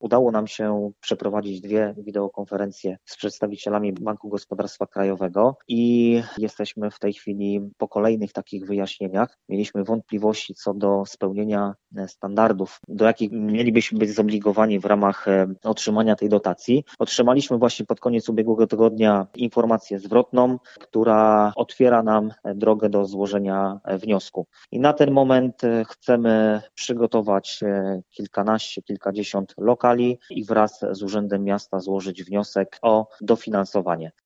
udało nam się przeprowadzić 2 wideokonferencje z przedstawicielami Banku Gospodarstwa Krajowego i jesteśmy w tej chwili po kolejnych takich wyjaśnieniach. Mieliśmy wątpliwości co do spełnienia standardów, do jakich mielibyśmy być zobligowani w ramach otrzymania tej dotacji. Otrzymaliśmy właśnie pod koniec ubiegłego tygodnia informację zwrotną, która otwiera nam drogę do złożenia wniosku. I na ten moment chcemy przygotować kilkadziesiąt lokali i wraz z Urzędem Miasta złożyć wniosek o dofinansowanie.